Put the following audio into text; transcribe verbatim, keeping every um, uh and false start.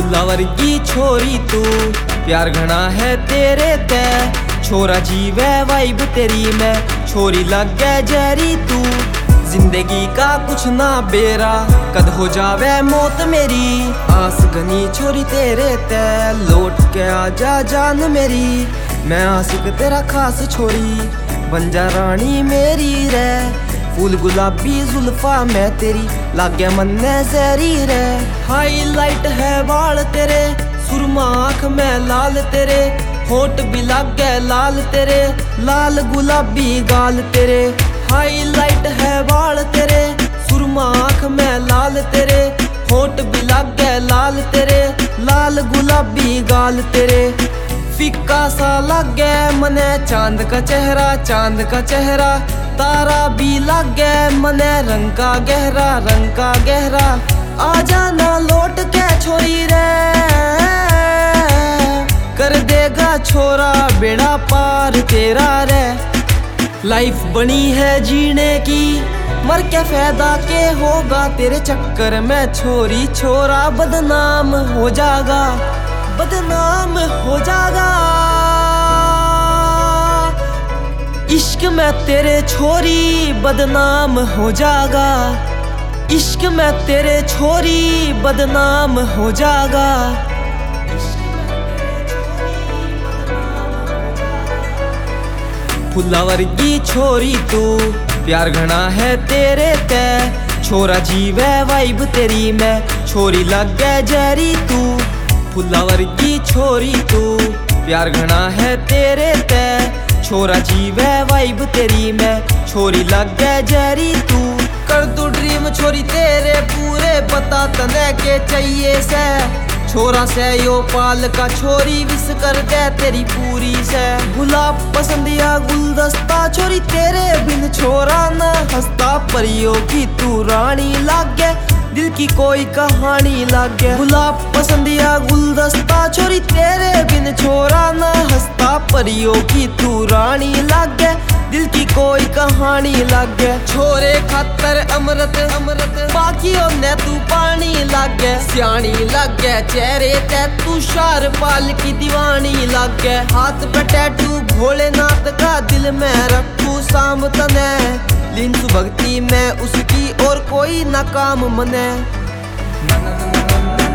Flower की छोरी तू, प्यार घना है तेरे ते, छोरा जीवे वाइब तेरी में, छोरी लग गए जहरी तू। जिंदगी का कुछ ना बेरा, कद हो जावे मौत मेरी, आस घनी छोरी तेरे ते, लौट के आजा जान मेरी। मैं आशिक तेरा खास छोरी, बन जा रानी मेरी रे, फूल गुलाबी जुल्फा मैं तेरी, लागे मन जहरी रे। हाईलाइट है बाल तेरे, सुरमा आँख में लाल तेरे, होठ भी लागे लाल तेरे, लाल गुलाबी गाल तेरे। हाईलाइट है बाल तेरे, सुरमा आँख में लाल तेरे, होठ भी लागे लाल तेरे, लाल गुलाबी गाल तेरे। फिक्का सा लागे मने चांद का चेहरा, चांद का चेहरा, तारा भी लागे मने रंग का गहरा, रंग का गहरा। आजा ना लौट के छोरी रे, कर देगा छोरा बेड़ा पार तेरा रे। लाइफ बनी है जीने की, मर के फायदा के होगा, तेरे चक्कर में छोरी छोरा बदनाम हो जाएगा, बदनाम हो जाएगा। इश्क में तेरे छोरी बदनाम हो जाएगा, इश्क में तेरे छोरी बदनाम हो जाएगा। फुलावर की छोरी तू, प्यार घना है तेरे ते, छोरा जीवे वाइब तेरी में, छोरी लग गए जहरी तू। फुलावर की छोरी तू, प्यार घना है तेरे ते, छोरा जीवे वाइब तेरी में, छोरी लग गए जहरी तू। कर तू ड्रीम छोरी तेरे पूरे, पता तने के चाहिए से, छोरा से यो पाल का छोरी विश कर दे तेरी पूरी से। गुलाब पसंद या गुलदस्ता छोरी तेरे बिन छोरा ना हंसता, परियों की तू रानी लागे, दिल की कोई कहानी लागे। गुलाब पसंद या गुलदस्ता छोरी तेरे बिन छोरा ना हंसता, परियों की तू रानी लागे, दिल की कोई कहानी लागे। छोरे खातर अमृत अमृत, बाकियों ने तू पानी लागे, सियानी लागे चेहरे ते तू शार पाल की दीवानी लागे। हाथ पे टैटू भोलेनाथ का, दिल में रखू साम तने, लीन भक्ति में उसकी और कोई ना काम मने।